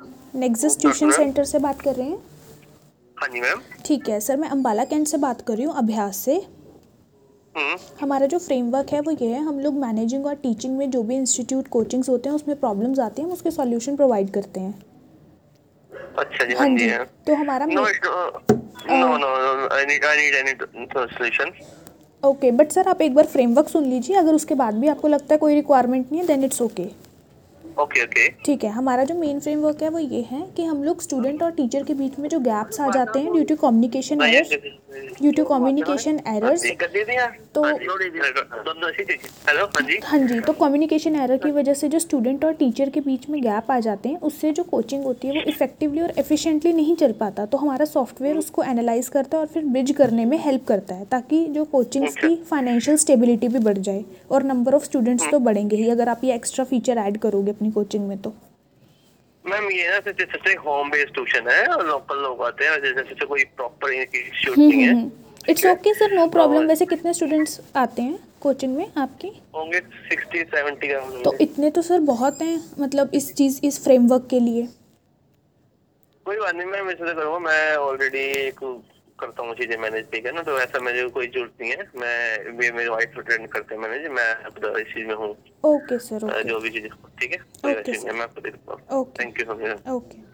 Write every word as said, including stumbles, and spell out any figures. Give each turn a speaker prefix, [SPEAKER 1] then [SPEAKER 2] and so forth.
[SPEAKER 1] Nexus
[SPEAKER 2] good
[SPEAKER 1] tuition
[SPEAKER 2] afternoon.
[SPEAKER 1] Centre से बात कर रहे हैं?
[SPEAKER 2] हाँ जी मैम।
[SPEAKER 1] ठीक है सर, मैं अम्बाला कैंट से बात कर रही हूँ, अभ्यास से।
[SPEAKER 2] हम्म।
[SPEAKER 1] हमारा जो फ्रेमवर्क है वो ये है, हम लोग मैनेजिंग और टीचिंग में जो भी इंस्टीट्यूट कोचिंग्स होते हैं उसमें प्रॉब्लम्स आती हैं, हम उसके सॉल्यूशन प्रोवाइड करते हैं।
[SPEAKER 2] अच्छा जी, हाँ
[SPEAKER 1] हाँ
[SPEAKER 2] जी
[SPEAKER 1] जी,
[SPEAKER 2] है।
[SPEAKER 1] तो हमारा
[SPEAKER 2] नो
[SPEAKER 1] मे-
[SPEAKER 2] no no, I need I need any solution.
[SPEAKER 1] Okay, but sir आप एक बार फ्रेमवर्क सुन लीजिए, अगर उसके बाद भी आपको लगता है कोई रिक्वायरमेंट नहीं है then it's okay.
[SPEAKER 2] Okay okay.
[SPEAKER 1] ठीक है, हमारा जो मेन फ्रेमवर्क है वो ये है कि हम लोग स्टूडेंट और टीचर के बीच में जो गैप्स आ जाते हैं due to communication errors, due to communication errors, तो
[SPEAKER 2] हेलो, हाँ जी।
[SPEAKER 1] हाँ जी, तो कम्युनिकेशन एरर की वजह से जो स्टूडेंट और टीचर के बीच में गैप आ जाते हैं, उससे जो कोचिंग होती है वो इफेक्टिवली और एफिशिएंटली नहीं चल पाता। तो हमारा सॉफ्टवेयर उसको एनालाइज करता है और फिर ब्रिज करने में हेल्प करता है, ताकि जो कोचिंग्स
[SPEAKER 2] अच्छा।
[SPEAKER 1] की फाइनेंशियल स्टेबिलिटी भी बढ़ जाए और नंबर ऑफ स्टूडेंट्स तो बढ़ेंगे ही अगर आप ये एक्स्ट्रा फीचर ऐड करोगे अपनी कोचिंग में। तो
[SPEAKER 2] मैम ये ना जैसे जैसे होम बेस्ड ट्यूशन है और लोकल लोग आते हैं, जैसे जैसे कोई प्रॉपर इंस्टीट्यूट नहीं है। ठीक
[SPEAKER 1] इट्स
[SPEAKER 2] है।
[SPEAKER 1] ओके सर, नो
[SPEAKER 2] तो
[SPEAKER 1] प्रॉब्लम। वैसे कितने स्टूडेंट्स आते हैं कोचिंग में आपकी?
[SPEAKER 2] होंगे सिक्सटी सेवेंटी का
[SPEAKER 1] तो
[SPEAKER 2] होंगे।
[SPEAKER 1] इतने तो सर बहुत हैं, मतलब इस चीज़ इस फ्रेमवर्क के लिए।
[SPEAKER 2] कोई बात नहीं, मैं वैसे तो करूँगा, मैं ऑलरेडी एक करता हूँ चीजें मैनेज, ठीक है ना, तो ऐसा मुझे कोई जरूरत नहीं है। मैं ये मेरे वाइफ ट्रेन करते हैं मैनेज, मैं अब इस चीज में हूँ।
[SPEAKER 1] Okay sir,
[SPEAKER 2] uh,
[SPEAKER 1] okay.
[SPEAKER 2] जो भी चीजें, ठीक है, कोई
[SPEAKER 1] ओके
[SPEAKER 2] वैसे नहीं है,
[SPEAKER 1] सर,
[SPEAKER 2] मैं आपको दे देता हूँ।
[SPEAKER 1] Okay
[SPEAKER 2] thank you so much.
[SPEAKER 1] Okay.